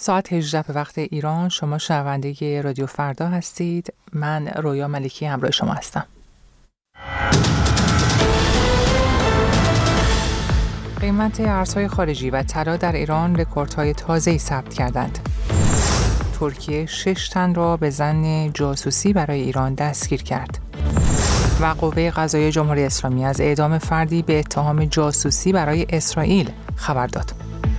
ساعت 18 به وقت ایران. شما شنونده رادیو فردا هستید. من رویا ملکی همراه شما هستم. قیمت ارزهای خارجی و طلا در ایران رکوردهای تازه‌ای ثبت کردند. ترکیه 6 تن را به ظن جاسوسی برای ایران دستگیر کرد. و قوه قضاییه جمهوری اسلامی از اعدام فردی به اتهام جاسوسی برای اسرائیل خبر داد.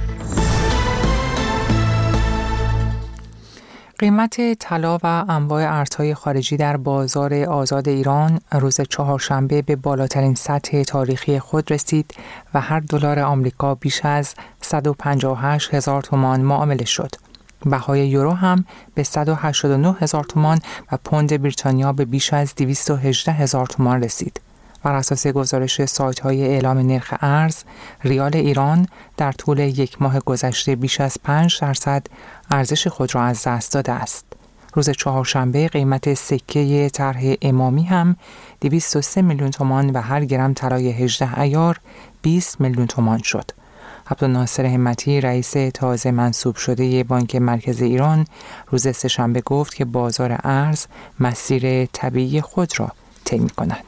قیمت طلا و انواع ارزهای خارجی در بازار آزاد ایران روز چهارشنبه به بالاترین سطح تاریخی خود رسید و هر دلار آمریکا بیش از 158,000 تومان معامله شد. بهای یورو هم به 189,000 تومان و پوند بریتانیا به بیش از 218,000 تومان رسید. بر اساس گزارش سایت‌های اعلام نرخ ارز، ریال ایران در طول یک ماه گذشته بیش از 5% ارزش خود را از دست داده است. روز چهارشنبه قیمت سکه طرح امامی هم 203 میلیون تومان و هر گرم طلای 18 عیار 20 میلیون تومان شد. عبدالناصر همتی رئیس تازه منصوب شده بانک مرکزی ایران روز سه‌شنبه گفت که بازار ارز مسیر طبیعی خود را طی می‌کند.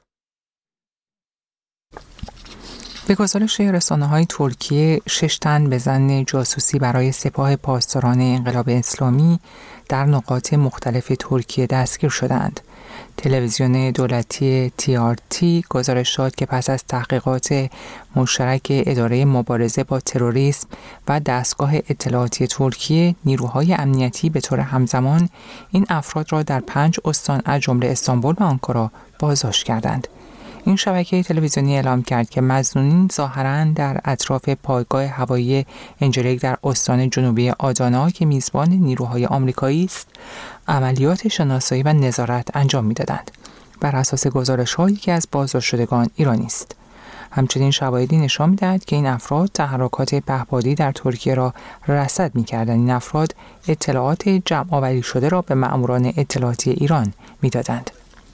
به گزارش رسانه‌های ترکیه 6 تن به ظن جاسوسی برای سپاه پاسداران انقلاب اسلامی در نقاط مختلف ترکیه دستگیر شدند. تلویزیون دولتی TRT گزارش داد که پس از تحقیقات مشترک اداره مبارزه با تروریسم و دستگاه اطلاعاتی ترکیه، نیروهای امنیتی به طور همزمان این افراد را در 5 استان از جمله استانبول و آنکارا بازداشت کردند. این شبکه تلویزیونی اعلام کرد که مظنونین ظاهراً در اطراف پایگاه هوایی انجلیک در استان جنوبی آدانا که میزبان نیروهای آمریکایی است، عملیات شناسایی و نظارت انجام می‌دادند. بر اساس گزارش‌هایی که از بازداشت شدگان ایرانی است. همچنین شواهدی نشان می‌دهد که این افراد تحرکات پهپادی در ترکیه را رصد می‌کردند. این افراد اطلاعات جمع‌آوری شده را به مأموران اطلاعاتی ایران می‌دادند.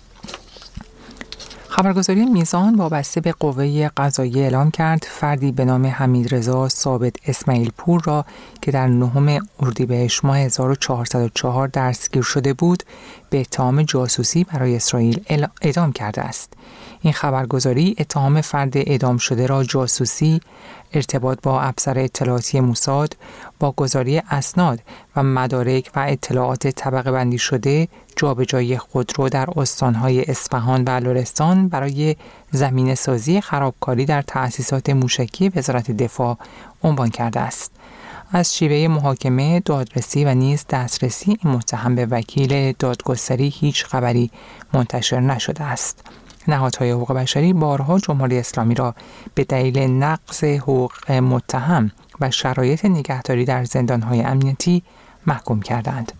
خبرگزاری میزان وابسته به قوه قضاییه اعلام کرد فردی به نام حمیدرضا ثابت اسماعیل پور را که در 9 اردیبهشت ماه 1404 دستگیر شده بود به اتهام جاسوسی برای اسرائیل اعدام کرده است. این خبرگزاری اتهام فرد اعدام شده را جاسوسی، ارتباط با افسر اطلاعاتی موساد، با گزاری اسناد و مدارک و اطلاعات طبقه بندی شده، جابجایی خودرو در استانهای اصفهان و لرستان برای زمینه سازی خرابکاری در تأسیسات موشکی وزارت دفاع عنوان کرده است. از شیوه محاکمه، دادرسی و نیز دسترسی این متهم به وکیل دادگستری هیچ خبری منتشر نشده است. نهادهای حقوق بشری بارها جمهوری اسلامی را به دلیل نقض حقوق متهم و شرایط نگهداری در زندانهای امنیتی محکوم کردند.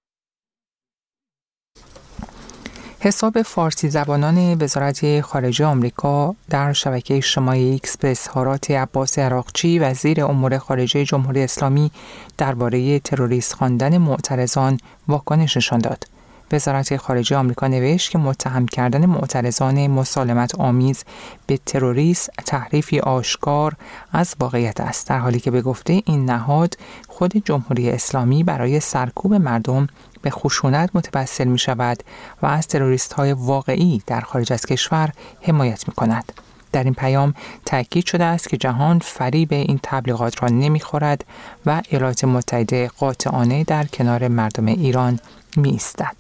حساب فارسی زبانان وزارت خارجه آمریکا در شبکه اجتماعی ایکس به اظهارات عباس عراقچی وزیر امور خارجه جمهوری اسلامی درباره تروریست خواندن معترضان واکنش نشان داد. وزارت خارجه آمریکا نوشت که متهم کردن معترضان مسالمت آمیز به تروریست تحریفی آشکار از واقعیت است، در حالی که به گفته این نهاد خود جمهوری اسلامی برای سرکوب مردم به خشونت متوسل می شود و از تروریست های واقعی در خارج از کشور حمایت می کند. در این پیام تاکید شده است که جهان فریب این تبلیغات را نمی خورد و ایالات متحده قاطعانه در کنار مردم ایران می ایستد.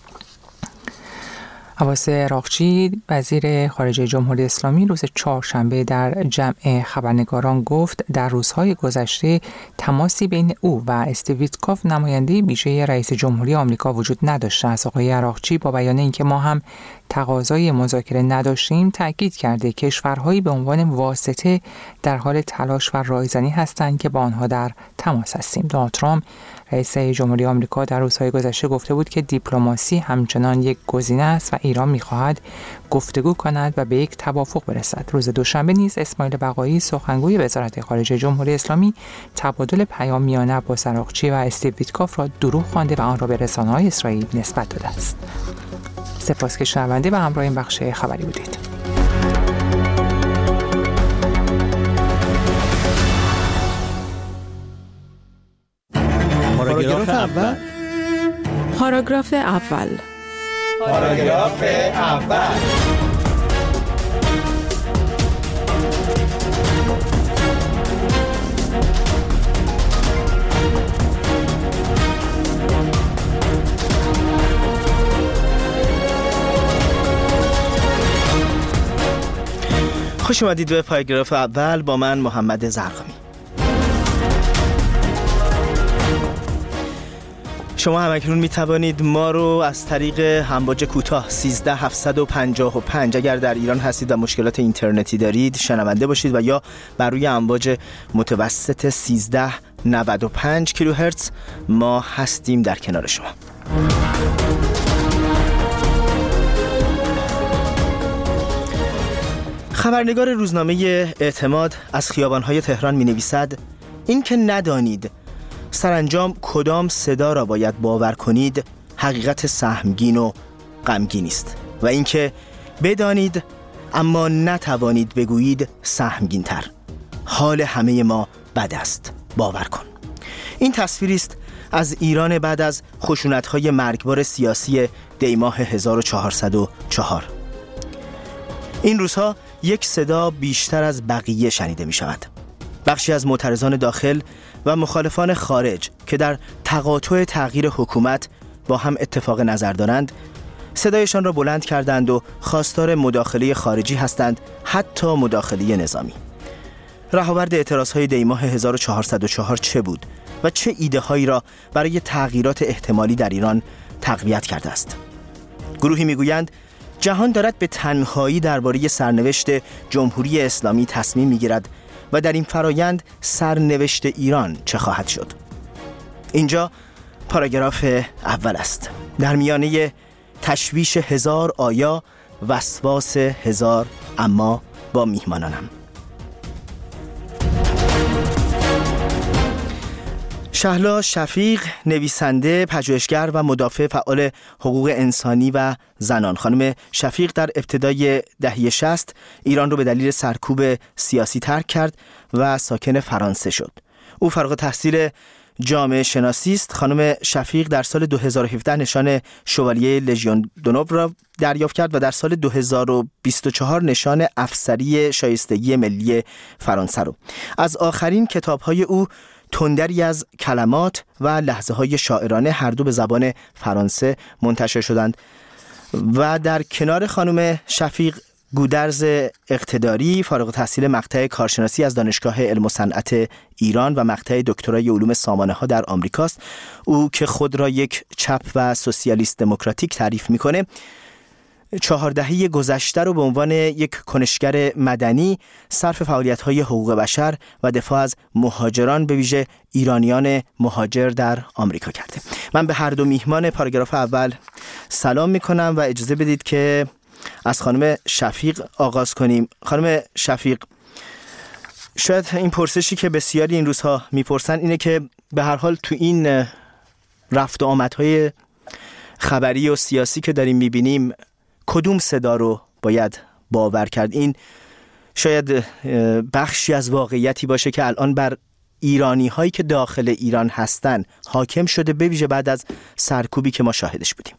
عباس عراقچی وزیر خارجه جمهوری اسلامی روز چهارشنبه در جمع خبرنگاران گفت در روزهای گذشته تماسی بین او و استیو ویتکوف نماینده ویژه رئیس جمهوری آمریکا وجود نداشته است. آقای عراقچی با بیان اینکه ما هم تقاضای مذاکره نداشتیم تاکید کرده کشورهایی به عنوان واسطه در حال تلاش و رایزنی هستند که با آنها در تماس هستیم. دونالد ترامپ رئیس جمهوری آمریکا در روزهای گذشته گفته بود که دیپلماسی همچنان یک گزینه است و ایران می‌خواهد گفتگو کند و به یک توافق برسد. روز دوشنبه نیز اسماعیل بقایی سخنگوی وزارت خارجه جمهوری اسلامی تبادل پیام میان عباس عراقچی و استیو ویتکوف را دروغ خوانده و آن را به رسانه‌های اسرائیل نسبت داده است. سپاس که شنونده و همراه این بخش خبری بودید. پاراگراف اول. پاراگراف اول. پاراگراف اول. خوش اومدید به پاراگراف اول با من محمد زرقامی. شما همکنون می توانید ما رو از طریق امواج کوتاه 13755 اگر در ایران هستید و مشکلات اینترنتی دارید شنونده باشید و یا بر روی امواج متوسط 1395 کیلوهرتز ما هستیم در کنار شما. خبرنگار روزنامه اعتماد از خیابان‌های تهران می‌نویسد این که ندانید سرانجام کدام صدا را باید باور کنید حقیقت سهمگین و غمگین است و اینکه بدانید اما نتوانید بگویید سهمگین تر. حال همه ما بد است، باور کن. این تصویری است از ایران بعد از خشونت‌های مرگبار سیاسی دیماه 1404. این روزها یک صدا بیشتر از بقیه شنیده می شود. بخشی از معترضان داخل و مخالفان خارج که در تقاطع تغییر حکومت با هم اتفاق نظر دارند صدایشان را بلند کردند و خواستار مداخله خارجی هستند، حتی مداخله نظامی. رهاورد اعتراضهای دیماه 1404 چه بود و چه ایده هایی را برای تغییرات احتمالی در ایران تقویت کرده است؟ گروهی میگویند جهان دارد به تنهایی درباره سرنوشت جمهوری اسلامی تصمیم میگیرد و در این فرایند سرنوشت ایران چه خواهد شد؟ اینجا پاراگراف اول است. در میانه تشویش 1000 آیا، وسواس 1000 اما با میهمانانم. شهلا شفیق، نویسنده، پژوهشگر و مدافع فعال حقوق انسانی و زنان. خانم شفیق در ابتدای دهه 60 ایران رو به دلیل سرکوب سیاسی ترک کرد و ساکن فرانسه شد. او فارغ التحصیل جامعه شناسی است. خانم شفیق در سال 2017 نشان شوالیه لژیون دونور را دریافت کرد و در سال 2024 نشان افسری شایستگی ملی فرانسه رو. از آخرین کتاب‌های او تندری از کلمات و لحظه‌های شاعرانه هر دو به زبان فرانسه منتشر شدند و در کنار خانم شفیق گودرز اقتداری فارغ التحصیل مقطع کارشناسی از دانشگاه علم و صنعت ایران و مقطع دکترای علوم سامانه‌ها در آمریکاست. او که خود را یک چپ و سوسیالیست دموکراتیک تعریف می‌کنه 4 دهه گذشته رو به عنوان یک کنشگر مدنی صرف فعالیت‌های حقوق بشر و دفاع از مهاجران به ویژه ایرانیان مهاجر در آمریکا کرده. من به هر دو میهمان پاراگراف اول سلام میکنم و اجازه بدید که از خانم شفیق آغاز کنیم. خانم شفیق، شاید این پرسشی که بسیاری این روزها میپرسن اینه که به هر حال تو این رفت و آمدهای خبری و سیاسی که داریم میبینیم کدوم صدا رو باید باور کرد؟ این شاید بخشی از واقعیتی باشه که الان بر ایرانی هایی که داخل ایران هستن حاکم شده، به ویژه بعد از سرکوبی که ما شاهدش بودیم.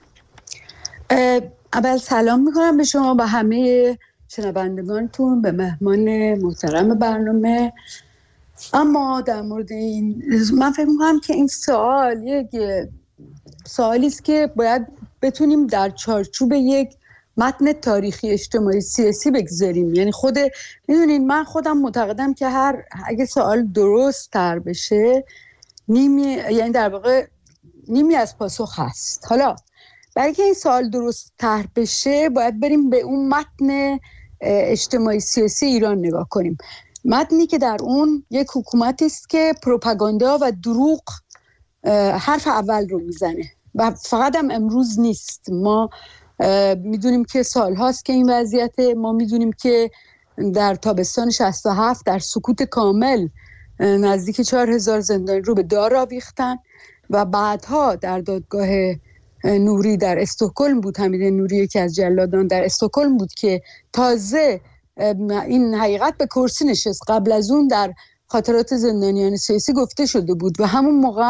اول سلام میکنم به شما و همه شنوندگانتون، به مهمان محترم برنامه. اما در مورد این من فکر میکنم که این سوال یک سوالی است که باید بتونیم در چارچوب یک متن تاریخی اجتماعی سیاسی بگذاریم. یعنی میدونین من خودم معتقدم که اگه سوال درست تر بشه یعنی در واقع نیمی از پاسخ هست. حالا برای که این سوال درست تر بشه باید بریم به اون متن اجتماعی سیاسی ایران نگاه کنیم. متنی که در اون یک حکومتی است که پروپاگاندا و دروغ حرف اول رو میزنه و فقط هم امروز نیست. ما میدونیم که سال هاست که این وضعیته. ما میدونیم که در تابستان 67 در سکوت کامل نزدیک 4000 زندانی رو به دار آویختن و بعدها در دادگاه نوری در استکهلم بود، حمید نوری یکی از جلادان در استکهلم بود که تازه این حقیقت به کرسی نشست. قبل از اون در خاطرات زندانیان سیاسی گفته شده بود و همون موقع